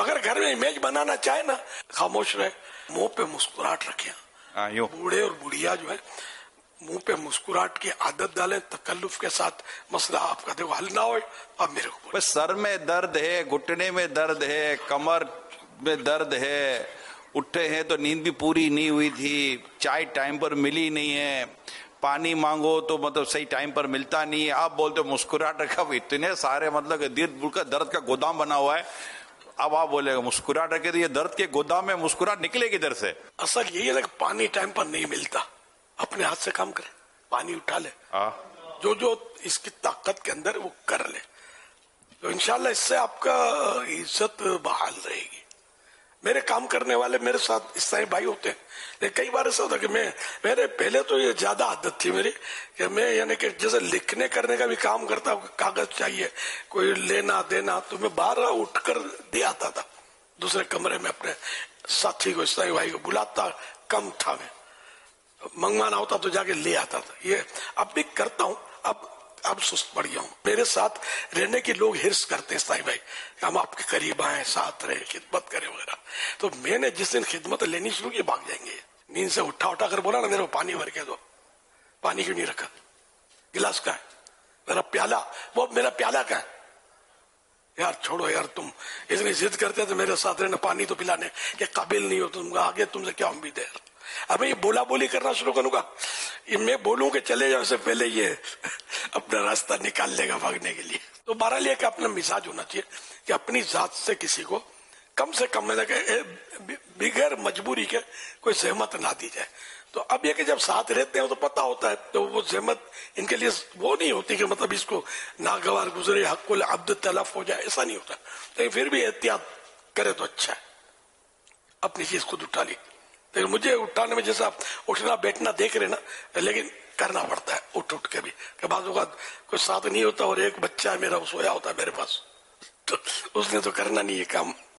تو اگر گھر میں امیج بنانا چاہے نا، خاموش رہے، منہ پہ مسکراہٹ رکھیں. بوڑھے اور بڑھیا جو ہے منہ پہ مسکراہٹ کی عادت ڈالیں، تکلف کے ساتھ مسئلہ آپ کا دیکھو حل نہ ہو. اب میرے کو بس سر میں درد ہے، گھٹنے میں درد ہے، کمر میں درد ہے، اٹھے ہیں تو نیند بھی پوری نہیں ہوئی تھی، چائے ٹائم پر ملی نہیں ہے، پانی مانگو تو مطلب صحیح ٹائم پر ملتا نہیں ہے، آپ بولتے مسکراہٹ رکھا. اتنے سارے مطلب درد کا گودام بنا ہوا ہے. اب آپ بولے گا مسکراہٹ رکھے تو یہ درد کے گودام میں مسکراہٹ نکلے کدھر سے؟ اصل یہی ہے کہ پانی ٹائم پر نہیں ملتا، اپنے ہاتھ سے کام کرے، پانی اٹھا لے، جو اس کی طاقت کے اندر وہ کر لے، تو انشاءاللہ اس سے آپ کا عزت بحال رہے گی. میرے کام کرنے والے میرے ساتھ اس طرح بھائی ہوتے ہیں، لیکن کئی بار ایسا ہوتا کہ میرے پہلے تو یہ زیادہ عادت تھی میری کہ میں یعنی کہ جیسے لکھنے کرنے کا بھی کام کرتا ہوں، کاغذ چاہیے کوئی لینا دینا تو میں باہر اٹھ کر دے آتا تھا دوسرے کمرے میں، اپنے ساتھی کو، اسلائی بھائی کو بلاتا کم تھا، میں منگوانا ہوتا تو جا کے لے آتا تھا. یہ اب بھی کرتا ہوں، اب سست پڑ گیا ہوں. میرے ساتھ رہنے کے لوگ ہرس کرتے ہیں اسلائی بھائی، ہم آپ کے قریب آئیں، ساتھ رہیں، خدمت کریں وغیرہ. تو میں نے جس دن خدمت لینی شروع کی بھاگ جائیں گے. نیند سے اٹھا کر بولا نا میرے کو پانی بھر کے دو، پانی کیوں نہیں رکھا، گلاس کا ہے، میرا پیالہ، وہ میرا پیالہ کا ہے. یار چھوڑو یار، تم اتنی ضد کرتے تو میرے ساتھ رہنا، پانی تو پلانے کے قابل نہیں ہو تم، آگے تم سے کیا امید ہے. اب یہ بولا بولی کرنا شروع کروں گا، میں بولوں کہ چلے جاؤ سے پہلے یہ اپنا راستہ نکال لے گا بھاگنے کے لیے. تو بہرحال یہ کہ اپنا مزاج ہونا چاہیے کہ اپنی ذات سے کسی کو کم سے کم بغیر مجبوری کے کوئی زحمت نہ دی جائے. تو اب یہ کہ جب ساتھ رہتے ہیں تو پتہ ہوتا ہے، تو وہ زحمت ان کے لیے وہ نہیں ہوتی کہ مطلب اس کو ناگوار گزرے، حق العبد تلف ہو جائے، ایسا نہیں ہوتا. لیکن پھر بھی احتیاط کرے تو اچھا ہے. اپنی چیز خود اٹھا لی، لیکن مجھے اٹھانے میں جیسا اٹھنا بیٹھنا دیکھ رہے نا، لیکن کرنا پڑتا ہے اٹھ کے بھی، کہ بعض اوقات کوئی ساتھ نہیں ہوتا اور ایک بچہ ہے میرا سویا ہوتا ہے میرے پاس، تو اس نے تو کرنا نہیں یہ کام.